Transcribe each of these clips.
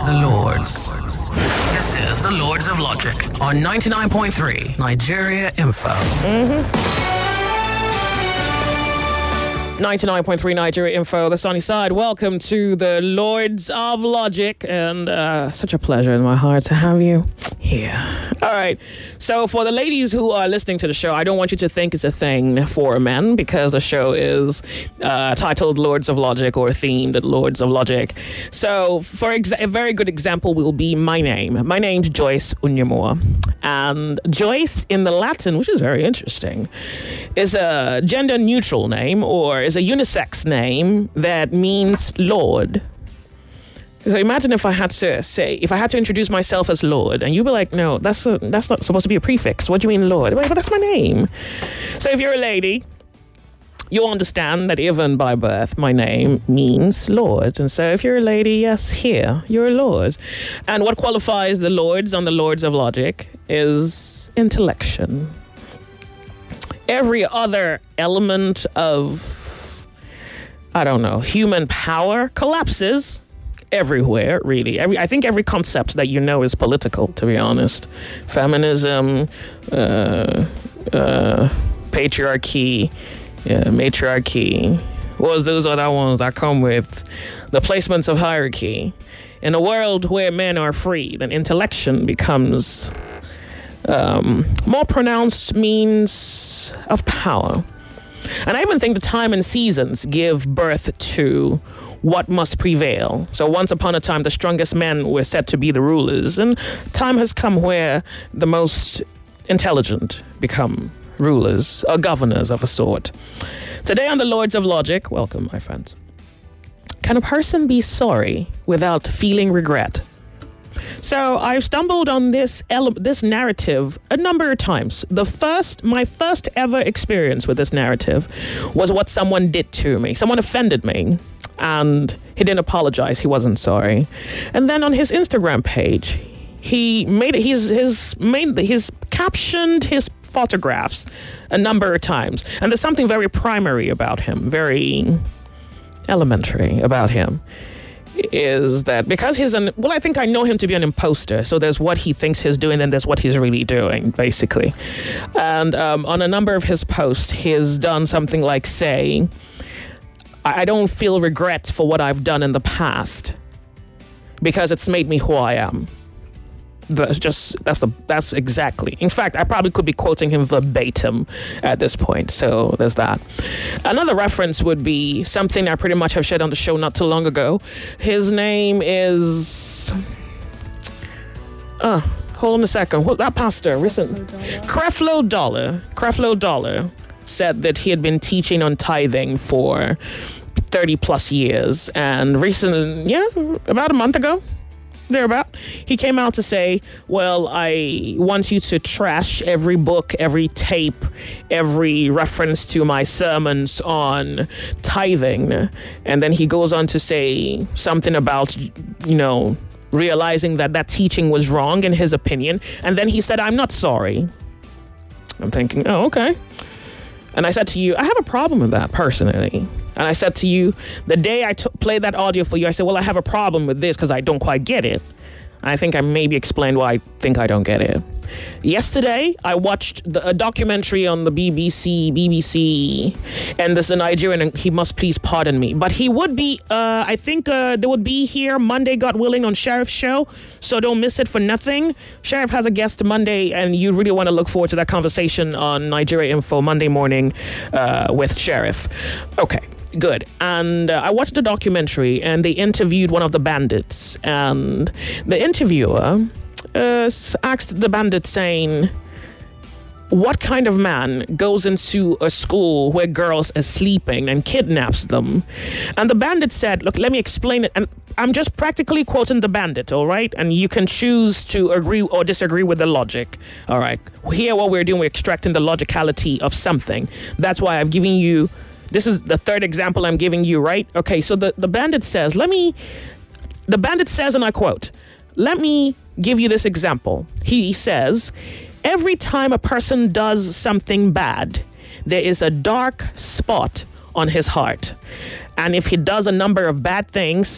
The Lords. This is the Lords of Logic on 99.3 Nigeria Info. 99.3 Nigeria Info, the sunny side. Welcome to the Lords of Logic, and such a pleasure in my heart to have you here. All right, so for the ladies who are listening to the show, I don't want you to think it's a thing for men, because the show is titled Lords of Logic, or themed Lords of Logic. So for a very good example will be my name. My name's Joyce Unyamoa, and Joyce in the Latin, which is very interesting, is a gender-neutral name, or is a unisex name that means Lord. So imagine if I had to introduce myself as Lord, and you'd be like, no, that's not supposed to be a prefix. What do you mean Lord? But that's my name. So if you're a lady, you'll understand that even by birth, my name means Lord. And so if you're a lady, yes, here, you're a Lord. And what qualifies the Lords on the Lords of Logic is intellection. Every other element of, human power collapses everywhere, really. I think every concept that you know is political, to be honest. Feminism, patriarchy, matriarchy. Those are the ones that come with the placements of hierarchy. In a world where men are free, then intellection becomes more pronounced means of power. And I even think the time and seasons give birth to what must prevail. So once upon a time, the strongest men were said to be the rulers, and time has come where the most intelligent become rulers or governors of a sort. Today on the Lords of Logic, welcome, my friends. Can a person be sorry without feeling regret? So I've stumbled on this narrative a number of times. My first ever experience with this narrative was what someone did to me. Someone offended me, and he didn't apologize. He wasn't sorry. And then on his Instagram page, he captioned his photographs a number of times. And there's something very primary about him, very elementary about him. Is that because I think I know him to be an imposter. So there's what he thinks he's doing, and there's what he's really doing, basically. And on a number of his posts, he's done something like say, I don't feel regret for what I've done in the past because it's made me who I am. That's exactly. In fact, I probably could be quoting him verbatim at this point. So there's that. Another reference would be something I pretty much have shared on the show not too long ago. His name is. Hold on a second. What's that pastor? Creflo Dollar said that he had been teaching on tithing for 30 plus years, and recently, about a month ago. Thereabout, he came out to say, well, I want you to trash every book, every tape, every reference to my sermons on tithing. And then he goes on to say something about, realizing that teaching was wrong in his opinion. And then he said, I'm not sorry. I'm thinking, oh, okay. And I said to you, I have a problem with that personally. And I said to you, the day I played that audio for you, I said, well, I have a problem with this because I don't quite get it. I think I maybe explained why I think I don't get it. Yesterday, I watched a documentary on the BBC, and there's a Nigerian, and he must please pardon me. But he would be, I think they would be here Monday, God willing, on Sheriff's show, so don't miss it for nothing. Sheriff has a guest Monday, and you really want to look forward to that conversation on Nigeria Info Monday morning with Sheriff. Okay. Good. And I watched the documentary, and they interviewed one of the bandits, and the interviewer asked the bandit saying, what kind of man goes into a school where girls are sleeping and kidnaps them? And the bandit said, look, let me explain it. And I'm just practically quoting the bandit, all right? And you can choose to agree or disagree with the logic, all right? Here, what we're doing, we're extracting the logicality of something. That's why I've given you. This is the third example I'm giving you, right? Okay, so the bandit says, and I quote, let me give you this example. He says, every time a person does something bad, there is a dark spot on his heart. And if he does a number of bad things,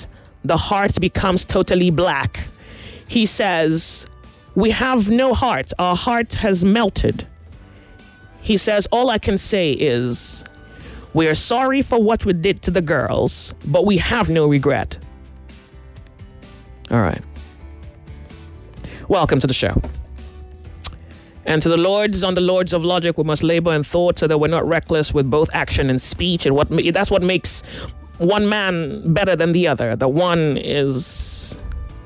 the heart becomes totally black. He says, we have no heart. Our heart has melted. He says, all I can say is, we are sorry for what we did to the girls, but we have no regret. All right. Welcome to the show. And to the lords on the lords of logic, we must labor in thought so that we're not reckless with both action and speech. And that's what makes one man better than the other. The one is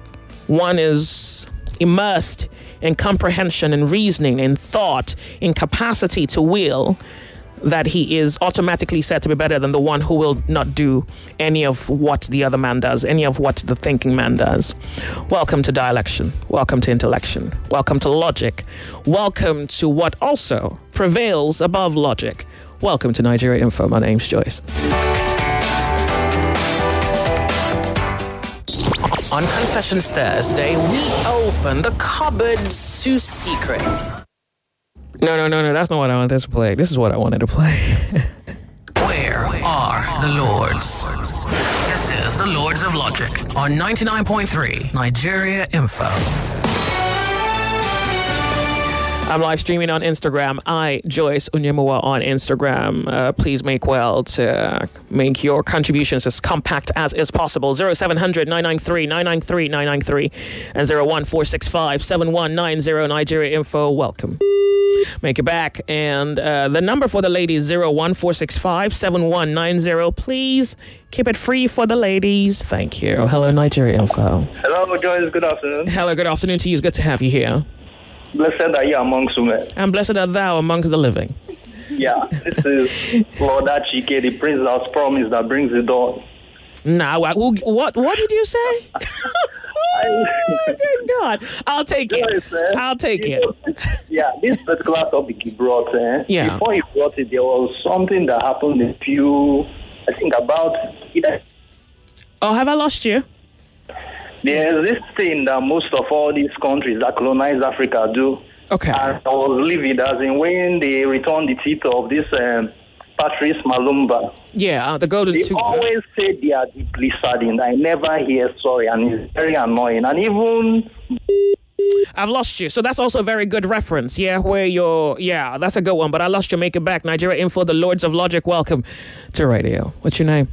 immersed in comprehension and reasoning and thought, in capacity to will, that he is automatically said to be better than the one who will not do any of what the other man does, any of what the thinking man does. Welcome to dialection. Welcome to intellection. Welcome to logic. Welcome to what also prevails above logic. Welcome to Nigeria Info. My name's Joyce. On Confessions Thursday, we open the cupboards to secrets. No, that's not what I wanted to play. This is what I wanted to play. Where are the lords? This is the Lords of Logic on 99.3 Nigeria Info. I'm live streaming on Instagram. Joyce Onyemuwa on Instagram. Please make well to make your contributions as compact as is possible. 0700 993 993 993 and 01465 7190 Nigeria Info. Welcome. Make it back. And the number for the ladies, 01465 7190. Please keep it free for the ladies. Thank you. Hello, Nigeria Info. Hello, Joyce. Good afternoon. Hello, good afternoon to you. It's good to have you here. Blessed are you amongst women. And blessed are thou amongst the living. Yeah, this is Lord Achike, the prince that was promised that brings the dawn. Nah, what did you say? Oh, my God. I'll take it. I'll take it. Yeah, this particular topic he brought, yeah. Before he brought it, there was something that happened a few, I think about... Oh, have I lost you? There's this thing that most of all these countries that colonize Africa do. Okay. And I was livid, as in when they returned the title of this Patrice Malumba. Yeah, the golden They tooth. always say they are deeply saddened. I never hear sorry, and it's very annoying. And even... I've lost you. So that's also a very good reference, yeah, that's a good one. But I lost you. Make it back. Nigeria Info, the Lords of Logic. Welcome to radio. What's your name?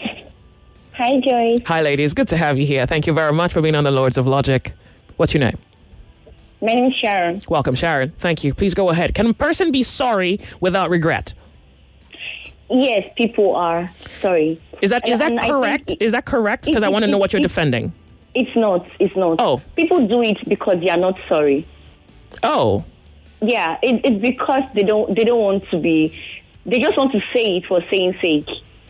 Hi, Joyce. Hi, ladies. Good to have you here. Thank you very much for being on the Lords of Logic. What's your name? My name is Sharon. Welcome, Sharon. Thank you. Please go ahead. Can a person be sorry without regret? Yes, people are sorry. Is that correct? Is that correct? Because I want to know what you're defending. It's not. It's not. Oh. People do it because they are not sorry. Oh. Yeah, it's because they don't want to be. They just want to say it for saying sake.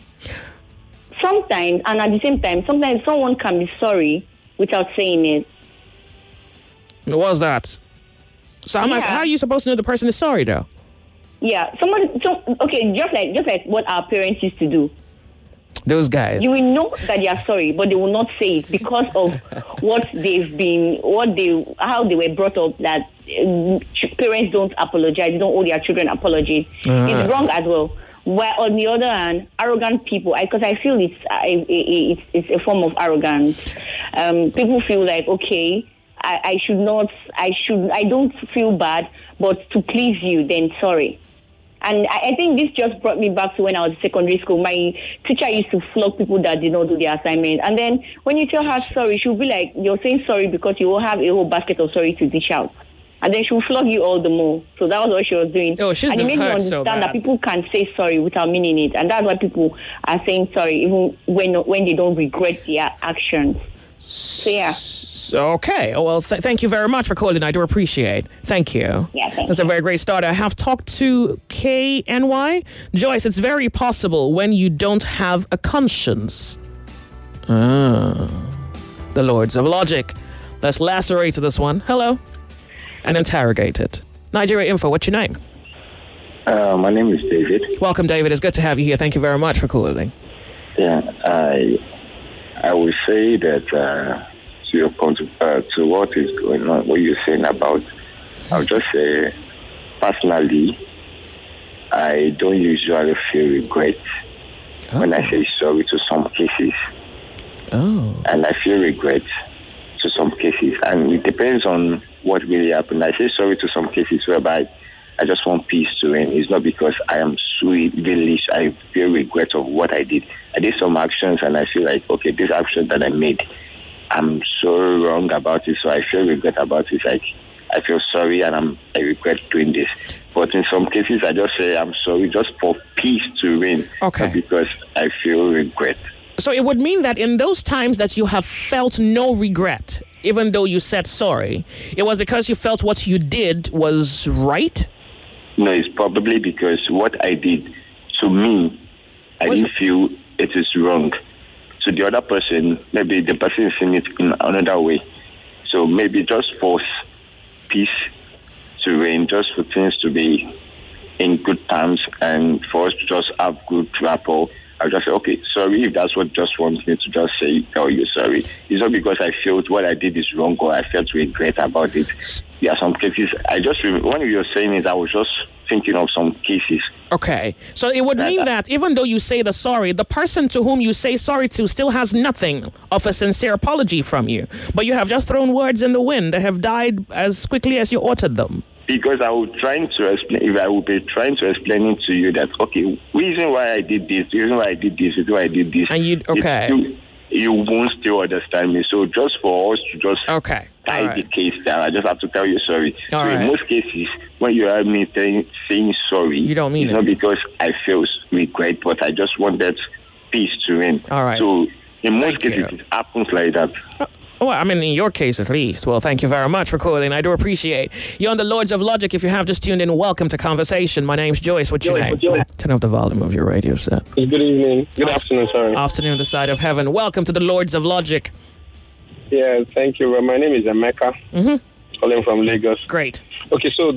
Sometimes, and at the same time, sometimes someone can be sorry without saying it. What was that? So how are you supposed to know the person is sorry, though? Yeah, just like what our parents used to do. Those guys. You will know that they are sorry, but they will not say it because of how they were brought up. That parents don't apologize, they don't owe their children apologies. It's wrong as well. While on the other hand, arrogant people, because I feel it's a form of arrogance. People feel like, okay, I don't feel bad, but to please you, then sorry. And I think this just brought me back to when I was in secondary school. My teacher used to flog people that did not do their assignment. And then when you tell her sorry, she'll be like, you're saying sorry because you will have a whole basket of sorry to dish out. And then she'll flog you all the more. So that was what she was doing. Oh, she's and it made me understand that people can say sorry without meaning it. And that's why people are saying sorry, even when they don't regret their actions. So, yeah. Okay. Well, thank you very much for calling. I do appreciate. Thank you. Yeah, That's a very great start. I have talked to KNY. Joyce, it's very possible when you don't have a conscience. The Lords of Logic. Let's lacerate this one. Hello. And interrogate it. Nigeria Info, what's your name? My name is David. Welcome, David. It's good to have you here. Thank you very much for calling. Yeah, I would say that to your point, to what is going on, what you're saying about, I'll just say, personally, I don't usually feel regret when I say sorry to some cases. Oh. And I feel regret to some cases. And it depends on what really happened. I say sorry to some cases whereby I just want peace to reign. It's not because I am so village. I feel regret of what I did. I did some actions and I feel like, okay, this action that I made, I'm so wrong about it. So I feel regret about it. Like, I feel sorry and I regret doing this. But in some cases, I just say I'm sorry just for peace to reign. Okay. Not because I feel regret. So it would mean that in those times that you have felt no regret, even though you said sorry, it was because you felt what you did was right? No, it's probably because what I did, to me, I didn't feel it is wrong. To the other person, maybe the person is seeing it in another way. So maybe just force peace to reign, just for things to be in good terms and for us to just have good rapport. I'll just say, okay, sorry, if that's what just wants me to just say, tell you sorry. It's not because I felt what I did is wrong or I felt regret about it. There are some cases, when you were saying it, I was just thinking of some cases. Okay. So it would mean that even though you say the sorry, the person to whom you say sorry to still has nothing of a sincere apology from you. But you have just thrown words in the wind that have died as quickly as you uttered them. Because I would trying to explain, if I would be trying to explain it to you that, okay, reason why I did this, reason why I did this, reason why I did this. And you won't still understand me. So just for us to just tie the case down, I just have to tell you sorry. In most cases, when you hear me saying sorry, you don't mean it's not because I feel regret, but I just wanted peace to reign. All right. So in most cases, it happens like that. Well, I mean, in your case at least. Well, thank you very much for calling. I do appreciate. You're on the Lords of Logic. If you have just tuned in, welcome to Conversation. My name's Joyce. What's your name? Turn up the volume of your radio set. Good evening. Good afternoon, sorry. Afternoon, the side of heaven. Welcome to the Lords of Logic. Yeah, thank you. My name is Emeka. Calling from Lagos. Great. Okay, so...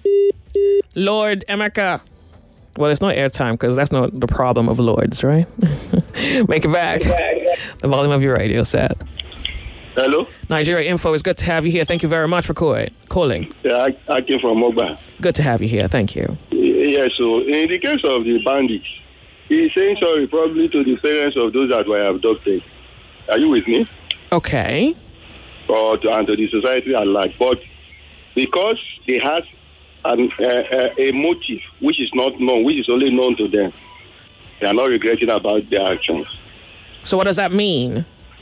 Lord Emeka. Well, it's no airtime because that's not the problem of Lords, right? Make it back. The volume of your radio set. Hello? Nigeria Info, it's good to have you here. Thank you very much for calling. Yeah, I came from Mogba. Good to have you here. Thank you. Yeah, so in the case of the bandits, he's saying sorry probably to the parents of those that were abducted. Are you with me? Okay. And to the society at large. But because they had a motive which is not known, which is only known to them, they are not regretting about their actions. So what does that mean?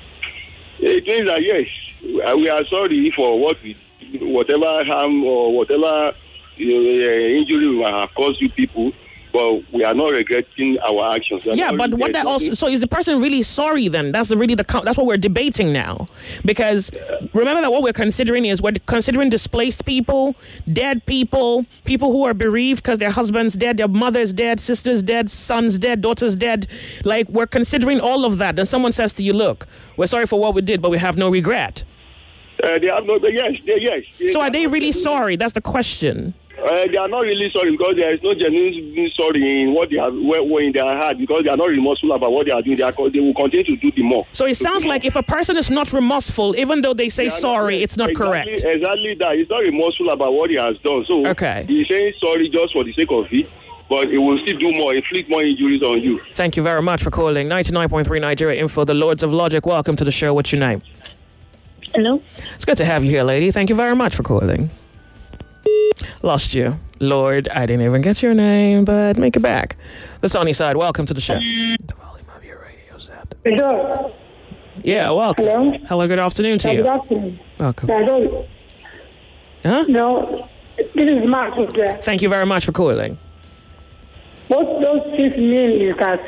It means that, yes, we are sorry for whatever harm or whatever injury we have caused you people, but we are not regretting our actions. Yeah, but what that also, so is the person really sorry then? That's that's what we're debating now. Because remember that what we're considering is we're considering displaced people, dead people, people who are bereaved because their husband's dead, their mother's dead, sister's dead, son's dead, daughter's dead. Like, we're considering all of that. Then someone says to you, look, we're sorry for what we did, but we have no regret. They have no, yes. So are they really sorry? That's the question. They are not really sorry because there is no genuine sorry in what they have in their heart, because they are not remorseful about what they are doing. They will continue to do the more. So it sounds like if a person is not remorseful, even though they say sorry, it's not correct. Exactly that. He's not remorseful about what he has done. So he's saying sorry just for the sake of it, but it will still do more, inflict more injuries on you. Thank you very much for calling. 99.3 Nigeria Info, the Lords of Logic. Welcome to the show. What's your name? Hello. It's good to have you here, lady. Thank you very much for calling. Lost you. Lord, I didn't even get your name, but make it back. The sunny side, welcome to the show. The volume of your radio set. Hello. Yeah, welcome. Hello. Hello, good afternoon to you. Good afternoon. Welcome. Hello. Huh? No, this is Mark. Thank you very much for calling. What those things mean is that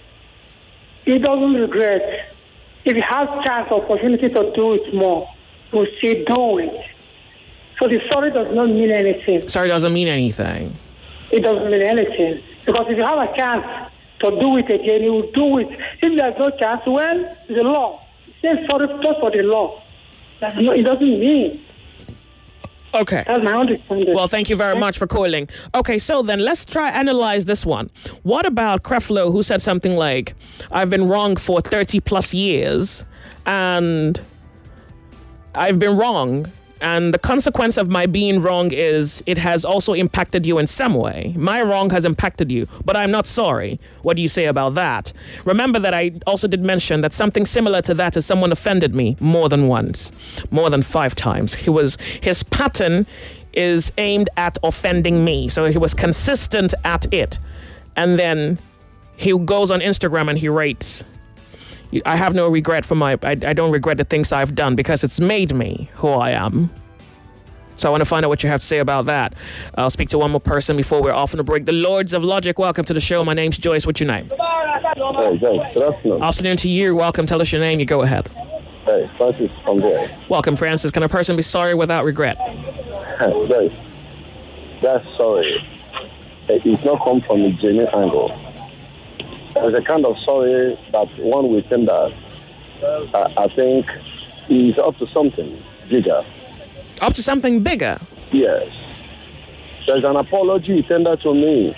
he doesn't regret. If he has chance or opportunity to do it more, he'll still do it. So the sorry does not mean anything. Sorry doesn't mean anything. It doesn't mean anything. Because if you have a chance to do it again, you will do it. If there's no chance, well, the law. Say sorry just for the law. It doesn't mean. Okay. That's my understanding. Well, thank you very much for calling. Okay, so then let's try analyze this one. What about Creflo, who said something like, I've been wrong for 30 plus years and I've been wrong And the consequence of my being wrong is it has also impacted you in some way. My wrong has impacted you, but I'm not sorry. What do you say about that? Remember that I also did mention that something similar to that is someone offended me more than once, more than 5 times. His pattern is aimed at offending me. So he was consistent at it. And then he goes on Instagram and he writes, I have no regret for I don't regret the things I've done because it's made me who I am. So I want to find out what you have to say about that. I'll speak to one more person before we're off on a break. The Lords of Logic, welcome to the show. My name's Joyce. What's your name? Hey, Joyce. Good afternoon. Afternoon to you. Welcome. Tell us your name. You go ahead. Hey, Francis from there. Welcome, Francis. Can a person be sorry without regret? Joyce, that's sorry. It's not come from a genuine angle. There's a kind of sorry that one will think that I think is up to something bigger. Up to something bigger? Yes. There's an apology tendered to me.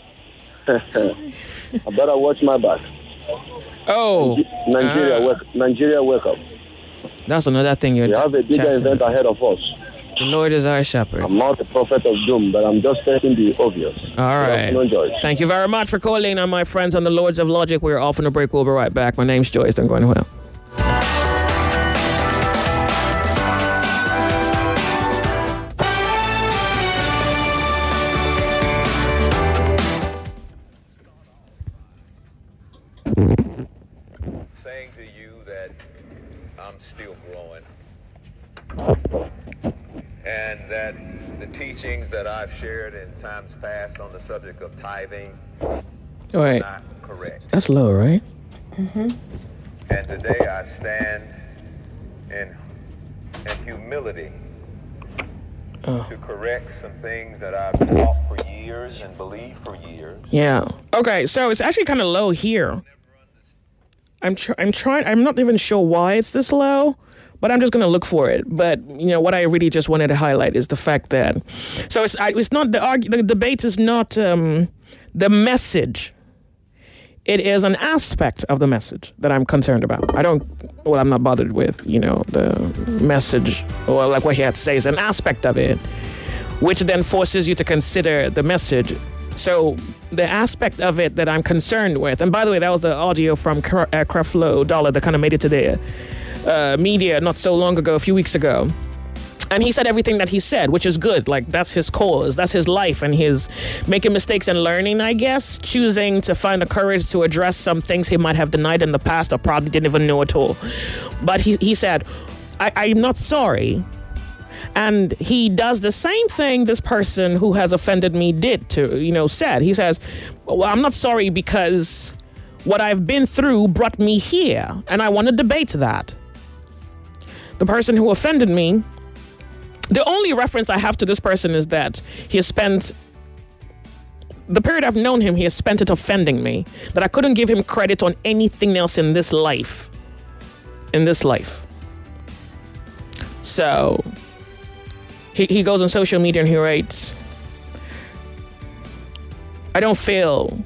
I better watch my back. Oh. Nigeria, wake up. That's another thing We have a bigger event ahead of us. The Lord is our shepherd. I'm not a prophet of doom, but I'm just stating the obvious. All right. Joyce. Thank you very much for calling on my friends on the Lords of Logic. We're off on a break. We'll be right back. My name's Joyce. I'm going well. Saying to you that I'm still growing. And that the teachings that I've shared in times past on the subject of tithing are not correct. That's low, right? Mm-hmm. And today I stand in humility to correct some things that I've taught for years and believed for years. Yeah. Okay, so it's actually kind of low here. I'm not even sure why it's this low. But I'm just going to look for it. But, what I really just wanted to highlight is the fact that... So it's not the debate is not the message. It is an aspect of the message that I'm concerned about. I'm not bothered with, the message or like what he had to say is an aspect of it, which then forces you to consider the message. So the aspect of it that I'm concerned with, and by the way, that was the audio from Creflo Dollar that kind of made it to the media not so long ago, a few weeks ago. And he said everything that he said, which is good. Like, that's his cause. That's his life and his making mistakes and learning, I guess. Choosing to find the courage to address some things he might have denied in the past or probably didn't even know at all. But he said, I'm not sorry. And he does the same thing this person who has offended me did to, said. He says, well, I'm not sorry because what I've been through brought me here. And I want to debate that. The person who offended me, the only reference I have to this person is that he has spent, the period I've known him, he has spent it offending me. That I couldn't give him credit on anything else in this life. So, he goes on social media and he writes, I don't feel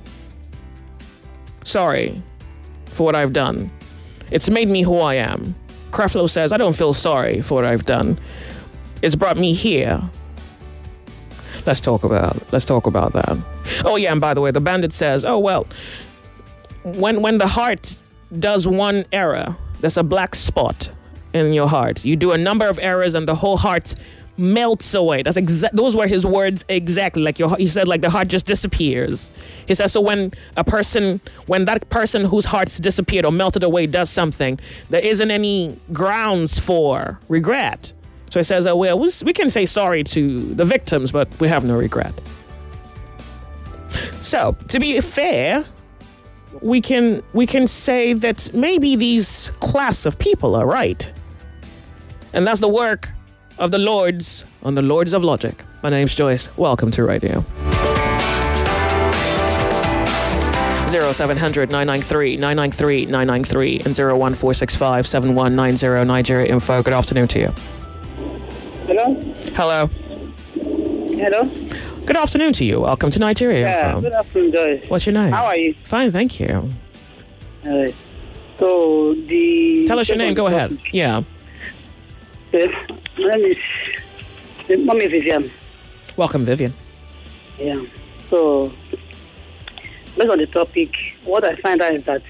sorry for what I've done. It's made me who I am. Creflo says, I don't feel sorry for what I've done. It's brought me here. Let's talk about that. Oh yeah, and by the way, the bandit says, oh well, when the heart does one error, there's a black spot in your heart. You do a number of errors and the whole heart melts away. Those were his words exactly. He said, like the heart just disappears. He says, so when that person whose heart's disappeared or melted away does something, there isn't any grounds for regret. So he says, we can say sorry to the victims, but we have no regret. So to be fair, we can say that maybe these class of people are right. And that's the work of the Lords on the Lords of Logic. My name's Joyce. Welcome to Radio. 0700-993-993-993 and 01465-7190 Nigeria Info. Good afternoon to you. Hello. Good afternoon to you. Welcome to Nigeria Info. Good afternoon, Joyce. What's your name? How are you? Fine, thank you. So Tell us your name. Go ahead. Yeah. Okay. My name is Mommy Vivian. Welcome, Vivian. Yeah. So, based on the topic, what I find out is that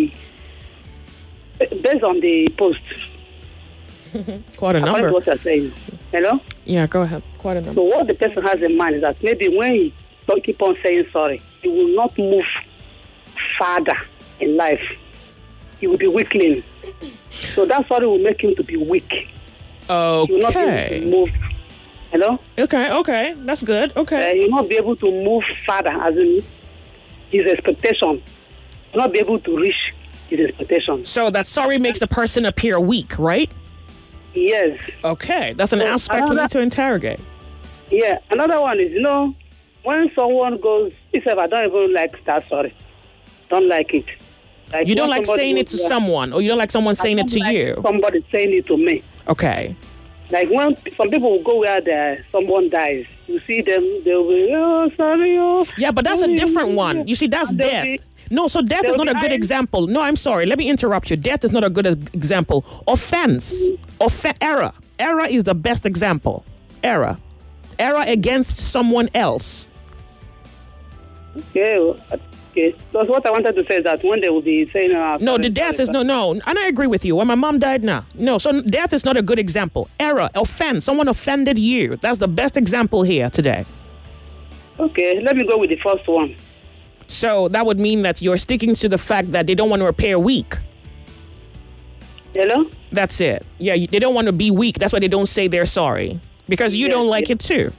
based on the post, Quite a according number. to what you're saying, hello? Yeah, go ahead. Quite a number. So what the person has in mind is that maybe when he don't keep on saying sorry, he will not move farther in life. He will be weakling. So that sorry will make him to be weak. He will not be able to move. Hello? Okay. That's good. Okay. He will not be able to move further, as in his expectation. He will not be able to reach his expectation. So that sorry makes the person appear weak, right? Yes. Okay. That's an aspect we need to interrogate. Yeah. Another one is, when someone goes, he said, I don't even like that sorry. Don't like it. Like you don't like saying it to someone, or you don't like someone saying it to you? Somebody saying it to me. Okay. Like when some people will go where someone dies, you see them, they'll be, oh, sorry, oh. Yeah, but that's a different one. You see, that's death. No, so death is not a good example. No, I'm sorry. Let me interrupt you. Death is not a good example. Offense. Error. Error is the best example. Error against someone else. Okay. So what I wanted to say is that when they will be saying... no, the death is... No. And I agree with you. When my mom died, no. So death is not a good example. Error, offense. Someone offended you. That's the best example here today. Okay, let me go with the first one. So that would mean that you're sticking to the fact that they don't want to appear weak. Hello? That's it. Yeah, they don't want to be weak. That's why they don't say they're sorry. Because you don't like it too.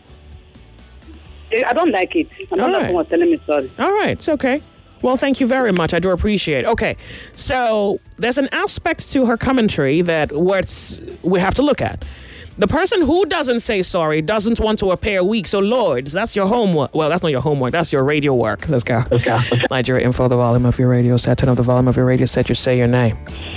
I don't like it. Another one was telling me sorry. All right, it's okay. Well, thank you very much. I do appreciate it. Okay, so there's an aspect to her commentary that we have to look at. The person who doesn't say sorry doesn't want to appear weak. So, Lords, that's your homework. Well, that's not your homework. That's your radio work. Let's go. Okay. Nigeria Info, the volume of your radio set. Turn up the volume of your radio set. You say your name.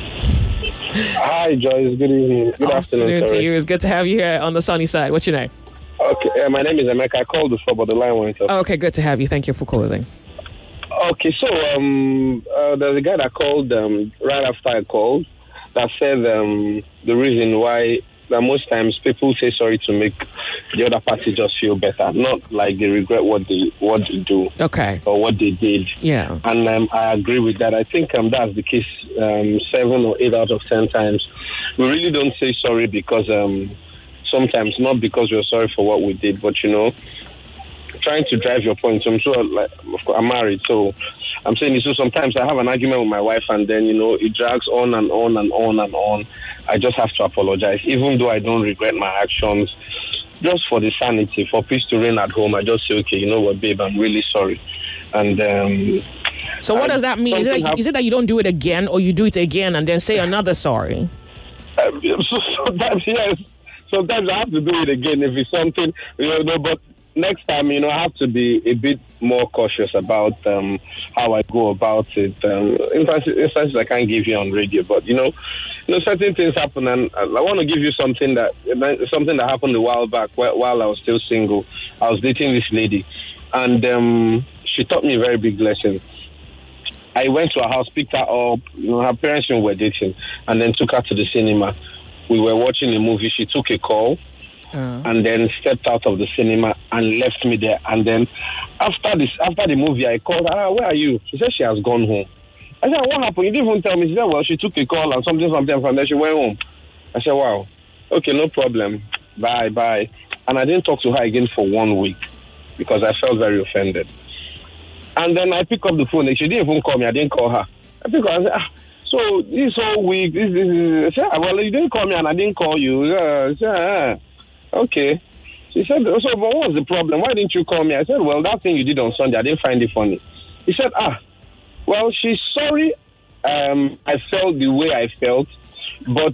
Hi, Joyce. Good evening. Good afternoon to you. It's good to have you here on the sunny side. What's your name? Okay, my name is Emeka. I called before, but the line went off. Okay, good to have you. Thank you for calling. Okay, so there's a guy that called right after I called that said the reason why that most times people say sorry to make the other party just feel better, not like they regret what they do, okay, or what they did. Yeah, and I agree with that. I think that's the case 7 or 8 out of 10 times. We really don't say sorry because sometimes not because we're sorry for what we did, but trying to drive your point. So I'm sure, of course, I'm married, so I'm saying this. So sometimes I have an argument with my wife, and then it drags on and on and on and on. I just have to apologize, even though I don't regret my actions. Just for the sanity, for peace to reign at home, I just say, okay, you know what, babe, I'm really sorry. And so what does that mean? Is it that you don't do it again, or you do it again and then say another sorry? Sometimes, yes. Sometimes I have to do it again if it's something, but next time, I have to be a bit more cautious about how I go about it. Instances I can't give you on radio, but certain things happen, and I want to give you something that happened a while back while I was still single. I was dating this lady, and she taught me a very big lesson. I went to her house, picked her up. Her parents were dating, and then took her to the cinema. We were watching a movie. She took a call. And then stepped out of the cinema and left me there. And then after the movie, I called her. Where are you? She said she has gone home. I said, what happened? You didn't even tell me. She said, well, she took a call and something, and then she went home. I said, wow. Okay, no problem. Bye. And I didn't talk to her again for 1 week because I felt very offended. And then I pick up the phone. She didn't even call me. I didn't call her. I pick up. I said, so this whole week, this. I said, well, you didn't call me and I didn't call you. I said, okay. She said, so but what was the problem? Why didn't you call me? I said, well, that thing you did on Sunday, I didn't find it funny. He said, well, she's sorry. I felt the way I felt, but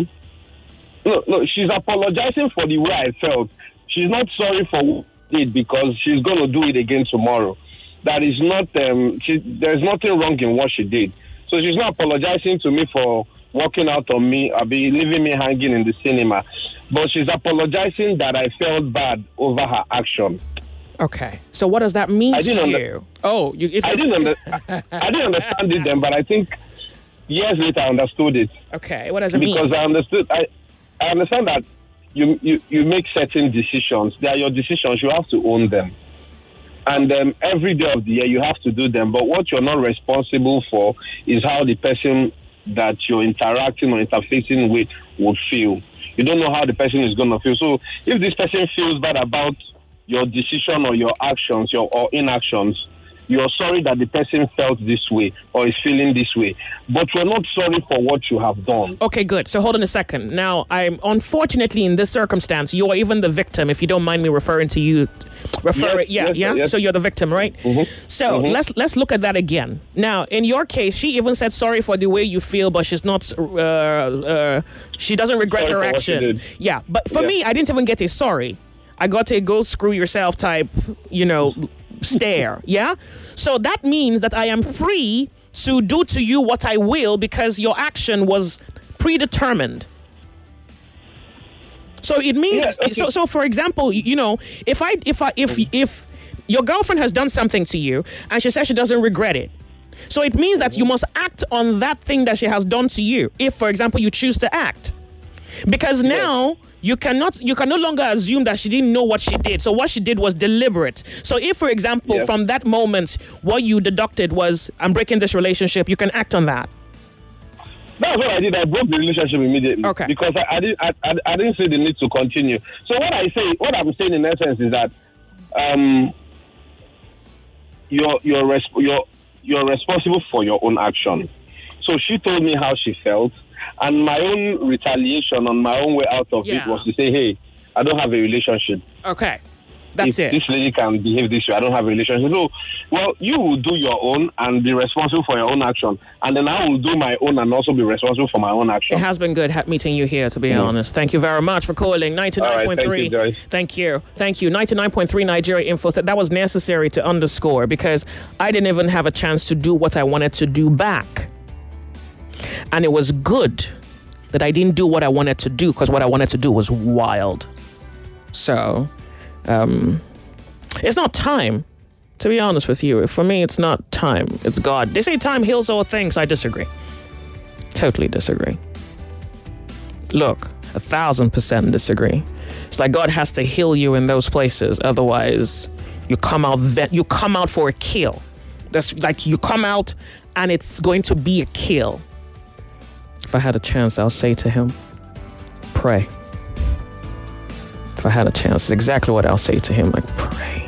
no, she's apologizing for the way I felt. She's not sorry for what she did because she's going to do it again tomorrow. That is not, there's nothing wrong in what she did. So she's not apologizing to me for walking out on me or leaving me hanging in the cinema. But she's apologizing that I felt bad over her action. Okay. So what does that mean to you? I didn't understand it then, but I think years later I understood it. Okay. What does it mean? Because I understood. I understand that you make certain decisions. They are your decisions. You have to own them. And every day of the year, you have to do them. But what you're not responsible for is how the person that you're interacting or interfacing with would feel. You don't know how the person is going to feel. So if this person feels bad about your decision or your actions or inactions, you're sorry that the person felt this way or is feeling this way. But you're not sorry for what you have done. Okay, good. So hold on a second. Now, I'm unfortunately in this circumstance, you are even the victim, if you don't mind me referring to you. Yes. So you're the victim, right? Mm-hmm. So let's look at that again. Now, in your case, she even said sorry for the way you feel, but she's not. She doesn't regret Sorry her for what action. she did. Yeah, but for me, I didn't even get a sorry. I got a go screw yourself type, stare. Yeah. So that means that I am free to do to you what I will because your action was predetermined. So it means so for example, if your girlfriend has done something to you and she says she doesn't regret it. So it means that you must act on that thing that she has done to you. If, for example, you choose to act. Because now you can no longer assume that she didn't know what she did. So what she did was deliberate. So if, for example, from that moment, what you deducted was, I'm breaking this relationship, you can act on that. That's what I did. I broke the relationship immediately. Okay. Because I didn't see the need to continue. So what I'm saying in essence is that you're responsible for your own action. So she told me how she felt, and my own retaliation on my own way out of it was to say, hey, I don't have a relationship. Okay. That's it. This lady can behave this way, I don't have a relationship. So, well, you will do your own and be responsible for your own action. And then I will do my own and also be responsible for my own action. It has been good meeting you here, to be honest. Thank you very much for calling. 99.3. All right, thank you, Joyce. Thank you. 99.3 Nigeria Info said that was necessary to underscore because I didn't even have a chance to do what I wanted to do back. And it was good that I didn't do what I wanted to do because what I wanted to do was wild. So, it's not time, to be honest with you. For me, it's not time. It's God. They say time heals all things. I disagree. Totally disagree. Look, 1,000% disagree. It's like God has to heal you in those places. Otherwise, you come out for a kill. That's like you come out and it's going to be a kill. If I had a chance, I'll say to him, pray. If I had a chance, it's exactly what I'll say to him, like, pray.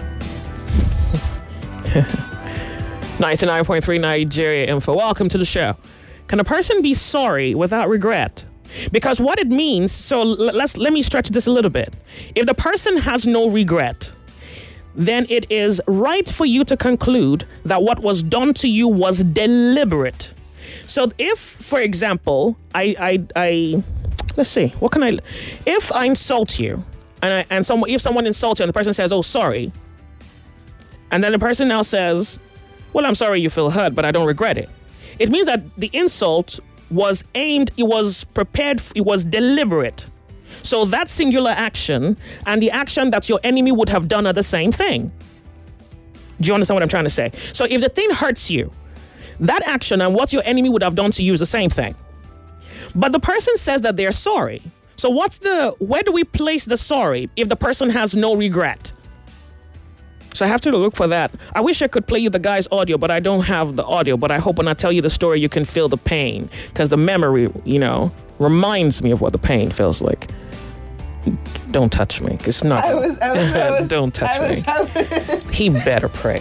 99.3 Nigeria Info. Welcome to the show. Can a person be sorry without regret? Because what it means, so let me stretch this a little bit. If the person has no regret, then it is right for you to conclude that what was done to you was deliberate. So if, for example, let's see, if I insult you if someone insults you and the person says, oh, sorry, and then the person now says, well, I'm sorry you feel hurt, but I don't regret it. It means that the insult was aimed, it was prepared, it was deliberate. So that singular action and the action that your enemy would have done are the same thing. Do you understand what I'm trying to say? So if the thing hurts you, that action and what your enemy would have done to you is the same thing. But the person says that they're sorry. So where do we place the sorry if the person has no regret? So I have to look for that. I wish I could play you the guy's audio, but I don't have the audio. But I hope when I tell you the story, you can feel the pain. Because the memory, reminds me of what the pain feels like. Don't touch me. It's not. Don't touch me. He better pray.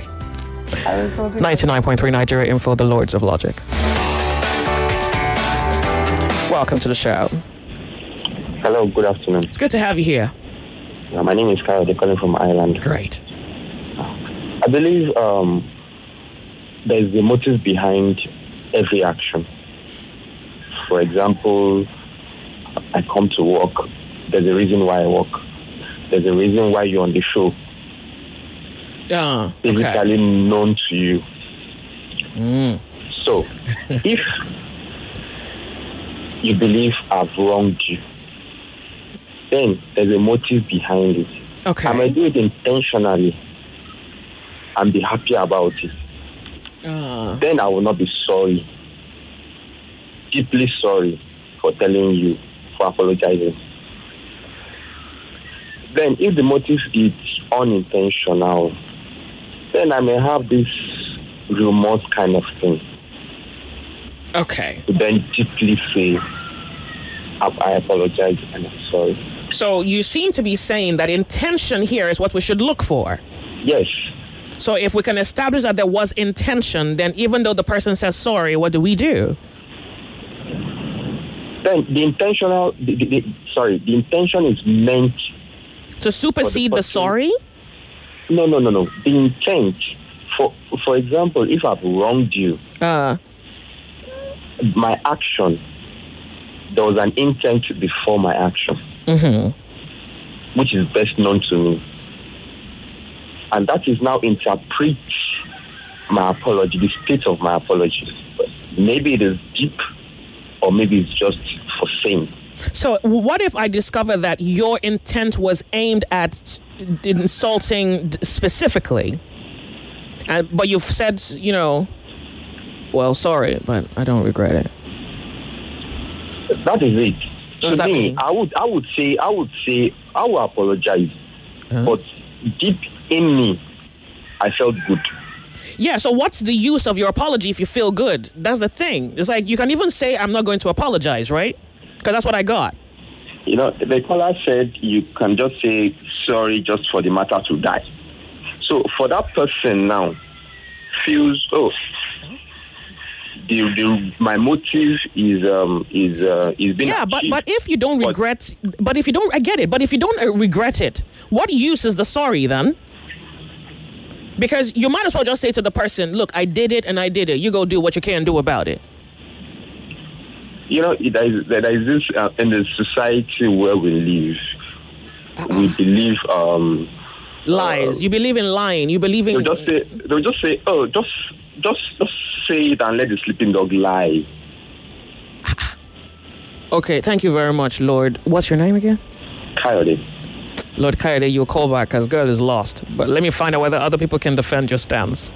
99.3 Nigeria Info, the Lords of Logic. Welcome to the show. Hello, good afternoon. It's good to have you here. My name is Kyle. They're calling from Ireland. Great. I believe there's a motive behind every action. For example, I come to work. There's a reason why I work. There's a reason why you're on the show. Physically known to you. So, if you believe I've wronged you, then there's a motive behind it. Okay. I might do it intentionally and be happy about it. Then I will not be sorry, deeply sorry for telling you for apologizing. Then if the motive is unintentional, then I may have this remorse kind of thing. Okay. To then deeply say, I apologize and I'm sorry. So you seem to be saying that intention here is what we should look for. Yes. So if we can establish that there was intention, then even though the person says sorry, what do we do? Then the intention is meant to supersede the sorry? No. The intent, for example, if I've wronged you, my action, there was an intent before my action, which is best known to me. And that is now interpret my apology, the state of my apology. Maybe it is deep, or maybe it's just for saying. So what if I discover that your intent was aimed at insulting specifically, but you've said, well, sorry, but I don't regret it. That is it. To me, I would say I will apologize, but deep in me, I felt good. Yeah, so what's the use of your apology if you feel good? That's the thing. It's like you can even say, I'm not going to apologize, right? Because that's what I got. The caller said you can just say sorry just for the matter to die. So for that person now, feels, my motive is being achieved. but if you don't regret, I get it. But if you don't regret it, what use is the sorry then? Because you might as well just say to the person, look, I did it and I did it. You go do what you can do about it. There is this in the society where we live. We believe lies. You believe in lying. You believe in. They'll just say, just say it and let the sleeping dog lie. Okay, thank you very much, Lord. What's your name again? Coyote. Lord Coyote, you'll call back because girl is lost. But let me find out whether other people can defend your stance.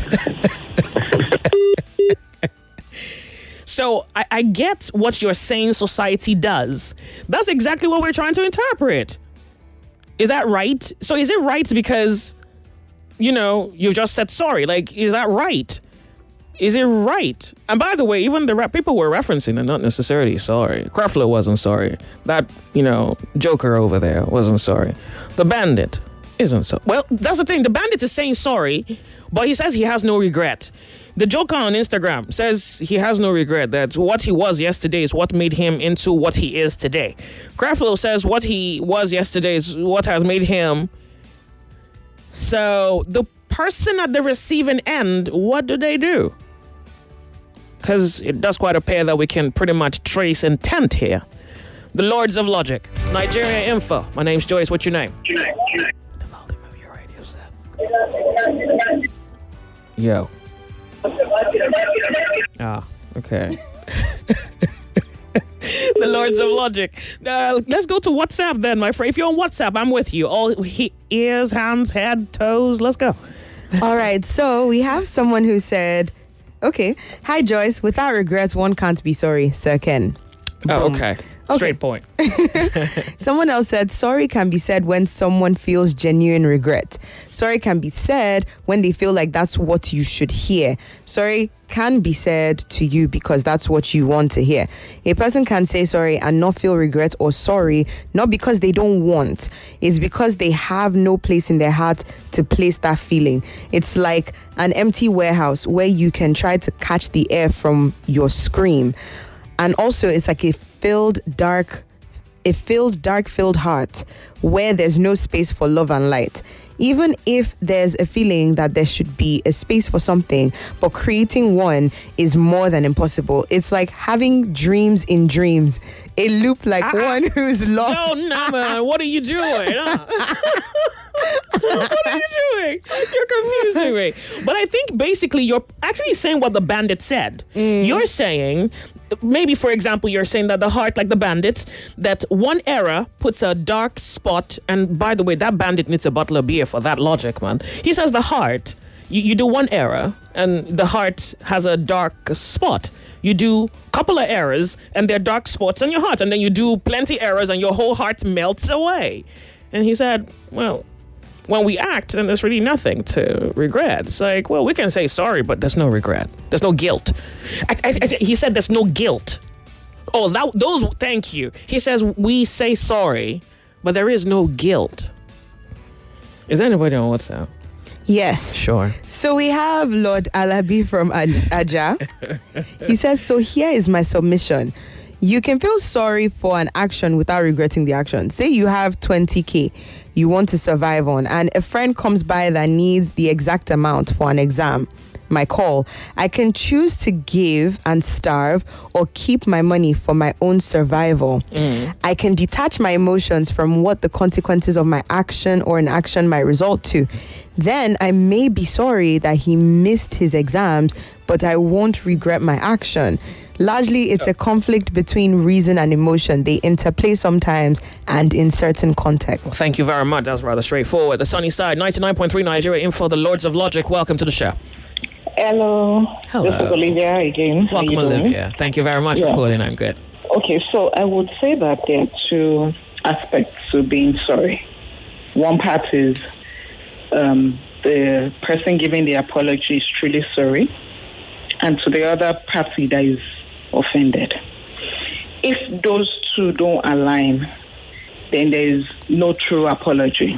So I get what you're saying society does. That's exactly what we're trying to interpret. Is that right? So is it right because, you've just said sorry? Like, is that right? Is it right? And by the way, even the people we're referencing are not necessarily sorry. Creflo wasn't sorry. That, Joker over there wasn't sorry. The Bandit isn't so. Well, that's the thing. The Bandit is saying sorry, but he says he has no regret. The Joker on Instagram says he has no regret, that what he was yesterday is what made him into what he is today. Creflo says what he was yesterday is what has made him. So the person at the receiving end, what do they do? Because it does quite appear that we can pretty much trace intent here. The Lords of Logic, Nigeria Info. My name's Joyce. What's your name? The volume of your radio set. Yo. Okay. The Lords of Logic. Let's go to WhatsApp then, my friend. If you're on WhatsApp, I'm with you. All ears, hands, head, toes. Let's go. All right. So we have someone who said, okay, hi, Joyce. Without regrets, one can't be sorry, Sir Ken. Oh, okay. Straight point. Someone else said, sorry can be said when someone feels genuine regret. Sorry can be said when they feel like that's what you should hear. Sorry can be said to you because that's what you want to hear. A person can say sorry and not feel regret or sorry, not because they don't want. It's because they have no place in their heart to place that feeling. It's like an empty warehouse where you can try to catch the air from your scream. And also, it's like a filled, dark-filled heart where there's no space for love and light. Even if there's a feeling that there should be a space for something, but creating one is more than impossible. It's like having dreams in dreams. A loop like one who's lost. Oh, no, man. What are you doing? What are you doing? You're confusing me. But I think basically you're actually saying what the Bandit said. You're saying, maybe for example, you're saying that the heart, like the Bandit, that one error puts a dark spot. And by the way, that Bandit needs a bottle of beer for that logic, man. He says the heart you do one error and the heart has a dark spot. You do a couple of errors and there are dark spots on your heart. And then you do plenty errors and your whole heart melts away. And he said, well, when we act, then there's really nothing to regret. It's like, well, we can say sorry, but there's no regret. There's no guilt. He said there's no guilt. Oh, thank you. He says we say sorry, but there is no guilt. Is anybody on WhatsApp? Yes. Sure. So we have Lord Alabi from Aja. He says, so here is my submission. You can feel sorry for an action without regretting the action. Say you have 20K you want to survive on, and a friend comes by that needs the exact amount for an exam. My call. I can choose to give and starve or keep my money for my own survival. I can detach my emotions from what the consequences of my action or inaction might result to. Then I may be sorry that he missed his exams, but I won't regret my action. Largely, it's a conflict between reason and emotion. They interplay sometimes and in certain contexts. Well, thank you very much. That's rather straightforward. The sunny side, 99.3 Nigeria Info, the Lords of Logic. Welcome to the show. Hello. Hello. This is Olivia again. Welcome, Olivia. Thank you very much for calling. I'm good. Okay, so I would say that there are two aspects to being sorry. One part is the person giving the apology is truly sorry, and to the other party that is offended. If those two don't align, then there is no true apology.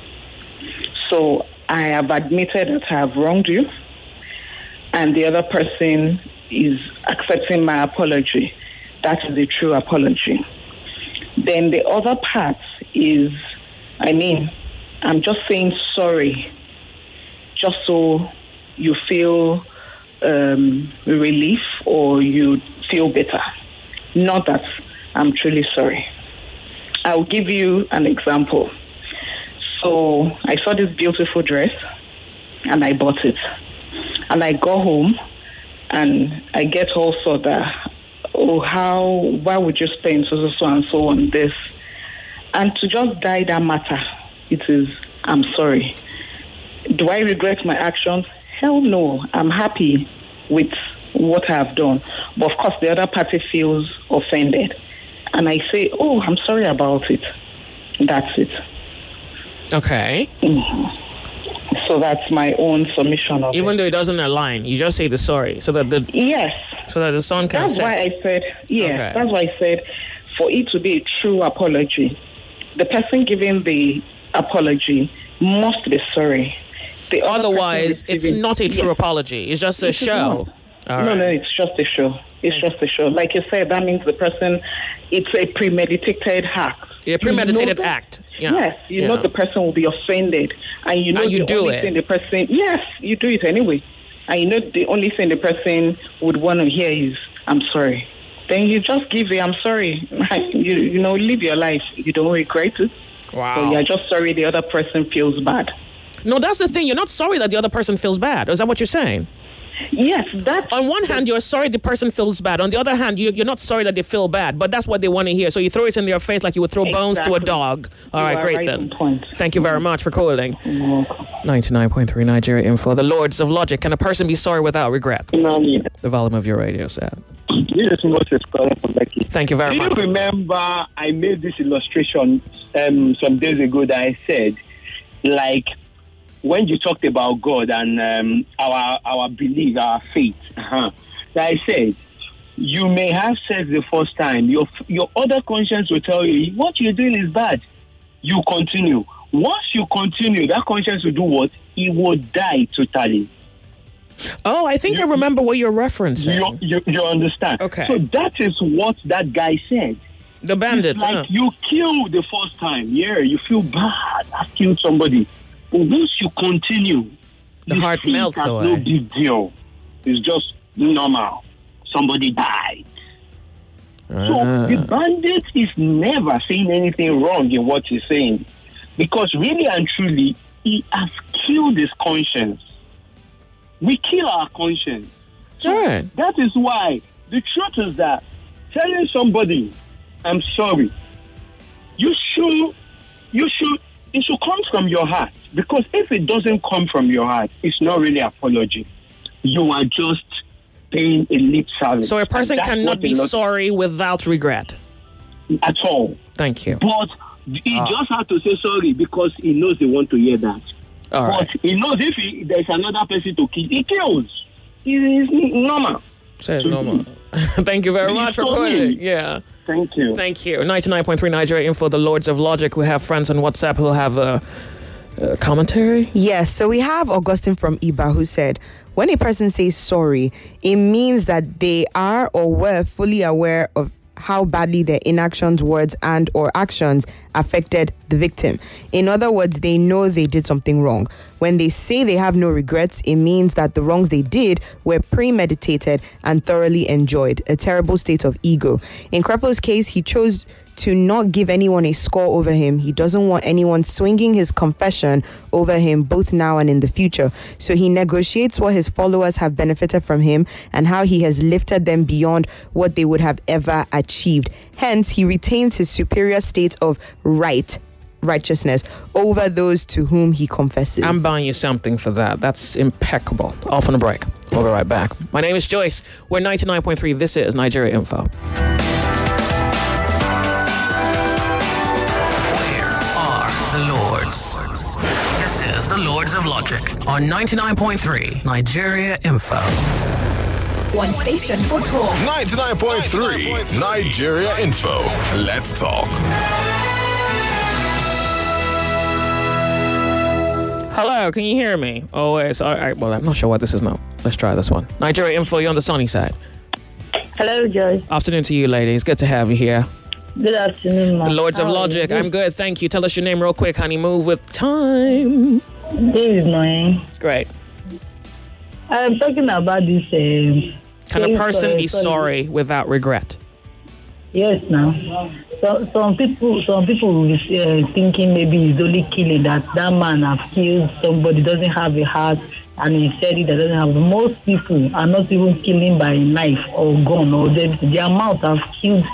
So I have admitted that I have wronged you, and the other person is accepting my apology. That is a true apology. Then the other part is, I'm just saying sorry, just so you feel relief or you feel better. Not that I'm truly sorry. I'll give you an example. So I saw this beautiful dress and I bought it. And I go home and I get also that, why would you spend so and so on this? And to just die that matter, it is, I'm sorry. Do I regret my actions? Hell no. I'm happy with what I have done. But of course, the other party feels offended. And I say, I'm sorry about it. That's it. Okay. So that's my own submission of Even though it doesn't align, you just say the sorry so that the son can. That's why I said That's why I said for it to be a true apology, the person giving the apology must be sorry. Otherwise, it's not a true apology. It's just a show. No, it's just a show. It's just a show. Like you said, that means the person, it's a premeditated act. Yeah, premeditated act. Yeah. Yes, you know the person will be offended. And you know you do it. Thing the person, yes, you do it anyway. And you know the only thing the person would want to hear is, I'm sorry. Then you just give it, I'm sorry. You live your life. You don't regret it. Wow. So you're just sorry the other person feels bad. No, that's the thing. You're not sorry that the other person feels bad. Is that what you're saying? Yes, that's... On one hand, you're sorry the person feels bad. On the other hand, you're not sorry that they feel bad, but that's what they want to hear. So you throw it in their face like you would throw bones to a dog. All right, great then. Thank you very much for calling. 99.3 Nigeria Info, the Lords of Logic. Can a person be sorry without regret? The volume of your radio set. Thank you very much. Do you remember I made this illustration some days ago that I said, like, when you talked about God and our belief, our faith, that I said, you may have sex the first time. Your other conscience will tell you, what you're doing is bad. You continue. Once you continue, that conscience will do what? It will die totally. Oh, I think I remember what you're referencing. You understand? Okay. So that is what that guy said. The bandit. It's like you kill the first time. Yeah, you feel bad. I killed somebody. But once you continue, the heart melts away. No big deal. It's just normal. Somebody died. So the bandit is never saying anything wrong in what he's saying. Because really and truly, he has killed his conscience. We kill our conscience. Sure. That is why the truth is that telling somebody, I'm sorry, you should it should come from your heart. Because if it doesn't come from your heart, it's not really apology. You are just paying a lip service. So a person cannot be sorry without regret. At all. Thank you. But he just had to say sorry because he knows they want to hear that. All right. But he knows if there's another person to kill, he kills. It's normal. Says normal. Thank you very much for calling. Yeah. Thank you. Thank you. 99.3 Nigeria Info, the Lords of Logic. We have friends on WhatsApp who have a commentary. Yes, so we have Augustine from Iba who said, when a person says sorry, it means that they are or were fully aware of how badly their inactions, words, and or actions affected the victim. In other words, they know they did something wrong. When they say they have no regrets, it means that the wrongs they did were premeditated and thoroughly enjoyed, a terrible state of ego. In Creflo's case, he chose to not give anyone a score over him. He doesn't want anyone swinging his confession over him both now and in the future. So he negotiates what his followers have benefited from him and how he has lifted them beyond what they would have ever achieved. Hence, he retains his superior state of righteousness over those to whom he confesses. I'm buying you something for that. That's impeccable. Off on a break. We'll be right back. My name is Joyce. We're 99.3. This is Nigeria Info. The Lords of Logic on 99.3 Nigeria Info. One station for talk. 99.3 Nigeria Info. Let's talk. Hello, can you hear me? Oh, wait, all right. Well, I'm not sure what this is now. Let's try this one. Nigeria Info, you're on the sunny side. Hello, Joyce. Afternoon to you, ladies. Good to have you here. Good afternoon, ma. The Lords of Logic. I'm good, thank you. Tell us your name real quick, honey. Move with time. This is Noe. Great. I'm talking about this. Can a person be sorry without regret? Yes, now. So, some people will be thinking maybe it's only killing that man have killed somebody, doesn't have a heart, and he said it that doesn't have. Most people are not even killing by knife or gun or their mouth have killed.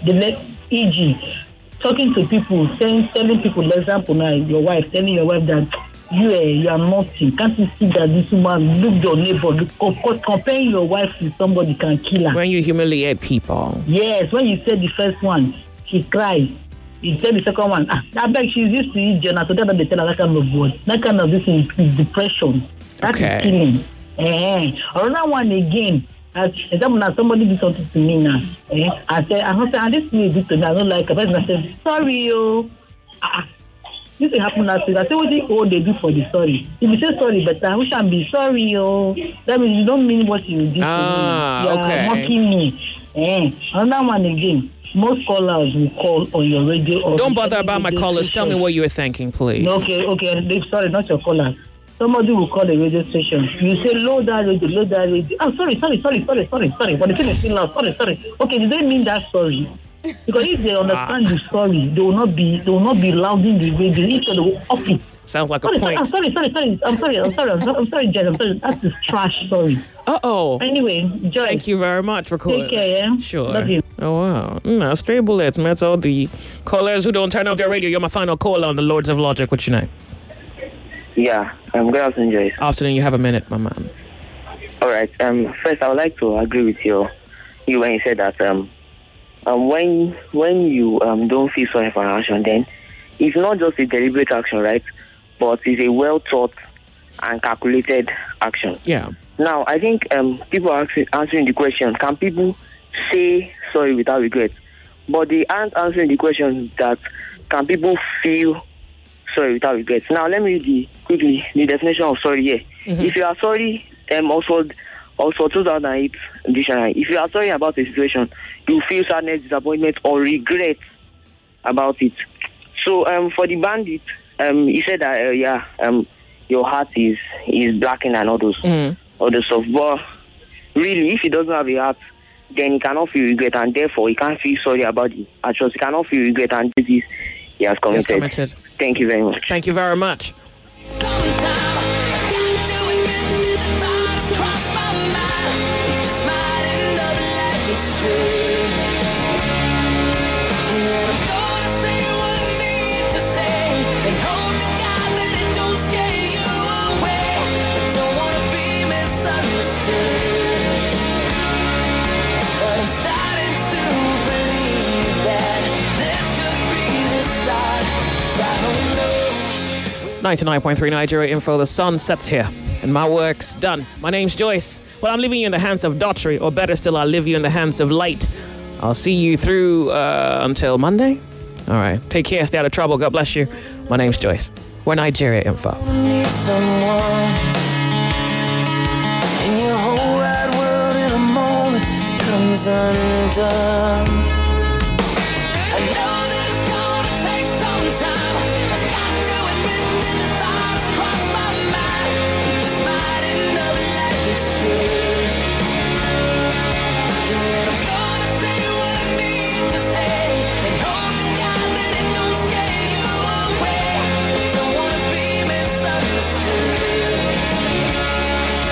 E.g., talking to people, telling people, for example, now your wife, telling your wife that you are nothing. Can't you see that this woman look your neighbor? Comparing your wife with somebody can kill her. When you humiliate people. Yes, when you said the first one, she cries. You said the second one, I beg she's used to eat journal, so that they tell her that kind of word. That kind of this is depression. That is killing. Another one again. As example, now somebody did something to me now. I said, this thing you did to me, I don't like it. I said, sorry, yo. This thing happened last week. I said, what they do for the sorry? If you say sorry, but I wish I'd be sorry, yo. That means you don't mean what you did to me. You are mocking me. Another one again. Most callers will call on your radio. Or don't bother about my callers. Tell me what you were thinking, please. Okay. Sorry, not your callers. Somebody will call the radio station. You say, load that radio. Oh, sorry. But the thing is still loud. Sorry. Okay, do they mean that sorry? Because if they understand the sorry, they will not be louding the radio. Instead, they will off it. Sounds like a point. I'm sorry, Jen. I'm sorry. That's just trash. Sorry. Anyway, Joy. Thank you very much for calling. Take care, yeah? Sure. Love you. Oh, wow. Stray bullets, man. All the callers who don't turn off their radio. You're my final caller on the Lords of Logic. What's your name? Yeah, good afternoon, Joyce. Afternoon, you have a minute, my man. All right. First, I would like to agree with you when you said that when you don't feel sorry for an action, then it's not just a deliberate action, right? But it's a well thought and calculated action. Yeah. Now, I think people are answering the question: can people say sorry without regret? But they aren't answering the question that can people feel sorry without regrets. Now, let me read quickly the definition of sorry here. Mm-hmm. If you are sorry, also 2008 dictionary. If you are sorry about a situation, you feel sadness, disappointment, or regret about it. So, for the bandit, he said that your heart is blackened and all those stuff. But really, if he doesn't have a heart, then he cannot feel regret, and therefore he can't feel sorry about the actions. He cannot feel regret, and this is he has committed. Thank you very much. Thank you very much. And I'm gonna say what I need to say and hope 99.3 Nigeria Info. The sun sets here, and my work's done. My name's Joyce. Well, I'm leaving you in the hands of Daughtry, or better still, I'll leave you in the hands of Light. I'll see you through until Monday. All right. Take care. Stay out of trouble. God bless you. My name's Joyce. We're Nigeria Info. Need someone in your whole wide world in a moment comes undone.